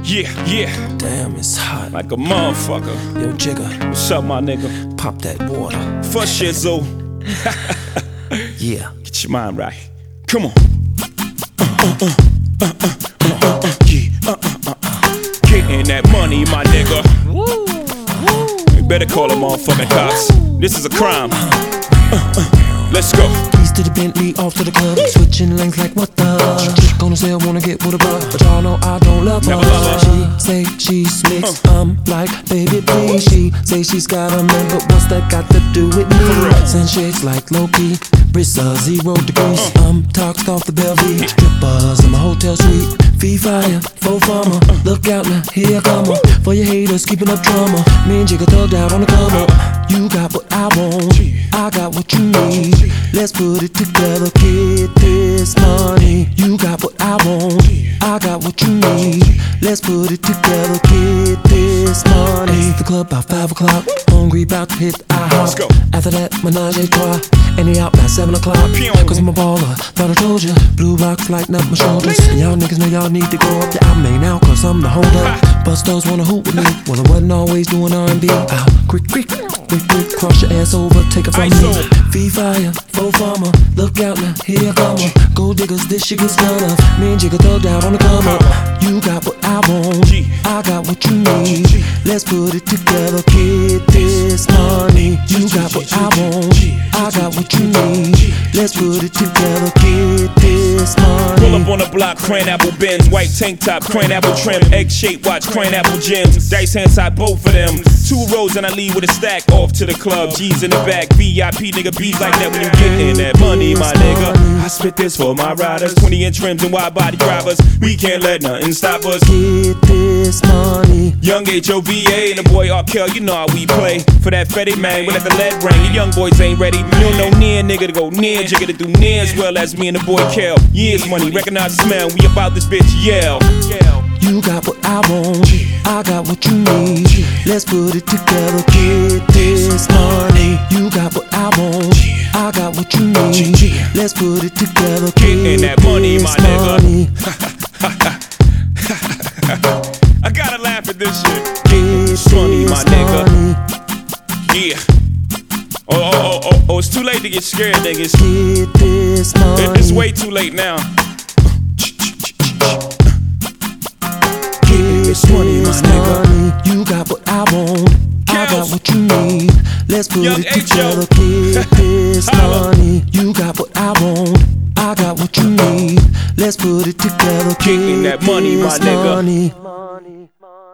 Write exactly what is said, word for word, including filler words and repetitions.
Yeah, yeah. Damn, it's hot. Like a motherfucker. Yo, Jigga. What's up, my nigga? Pop that water. For shizzle. Yeah. Get your mind right. Come on. Uh, uh, uh, uh, uh, uh, uh, uh, yeah. Uh, uh, uh, uh. Getting that money, my nigga. Woo, woo, You better call them motherfucking cops. This is a crime. Uh, uh, let's go. Keys to the Bentley, off to the club. Switching lanes like what the? Chick on the sale, wanna get with a bug, but y'all know I don't love her. Never love her. She say she's mixed. I'm like, baby, please. She say she's got a man, but what's that got to do with me? Sunshades like Loki, Brissa zero degrees. I'm toxed off the Bellevue, strippers in my hotel suite. Fee fire, faux farmer. Look out now, here I come up. For your haters, keeping up drama. Me and Jigga thugged out on the come up. You got what I want, I got what you need. Let's put it together, get this money. You got what I want, I got what you need. Let's put it together, get this money. It's the club by five o'clock, hungry about to hit I hop. Let's go. After that, menage a trois, and they out by seven o'clock. Cause I'm a baller, thought I told ya. Blue rocks lighting up my shoulders. And y'all niggas know y'all need to go up the album now, cause I'm the holder. Bustos wanna hoop with me, well I wasn't always doing R and B. I'll quick, quick, quick, quick, cross your ass over, take it from me. Fee fire, faux farmer, look out now, here I come up. Gold diggers, this shit gets done of. Me and Jigga thugged out on the come up. You got what I want, I got what you need. Let's put it together, get this money. You got what I want, I got what you need. Let's put it together, get this money. Pull up on the block, cran apple bins, white tank top, cran apple trim, egg shaped watch, cran apple gems, dice hand side both of them. Two rows and I leave with a stack off to the club. G's in the back, V I P nigga, bees like that when you gettin' that money, my nigga. I spit this for my riders, twenty inch rims and wide body drivers. We can't let nothing stop us. Get this money. Young H O V A and the boy R-Kel, you know how we play. For that Fetty man, we let the lead ring. You young boys ain't ready. You don't know near nigga to go near, Jigga to do near as well as me and the boy Kel. Years money, recognize the smell. We about this bitch, yell. You got what I want, I got what you need. Let's put it together, get this money. You got what I want, I got what you need. Let's put it together, Getting get that money, my this money. nigga. I gotta laugh at this shit. Get It's funny, my this money. nigga. Yeah. Oh, oh, oh, oh, oh, it's too late to get scared, niggas. Get this money. It's way too late now. This money, my nigga. You got what I want, I got what you need. Let's put Young it H O. together, get this money. You got what I want, I got what you need. Let's put it together, Getting get that money, my this nigga. money.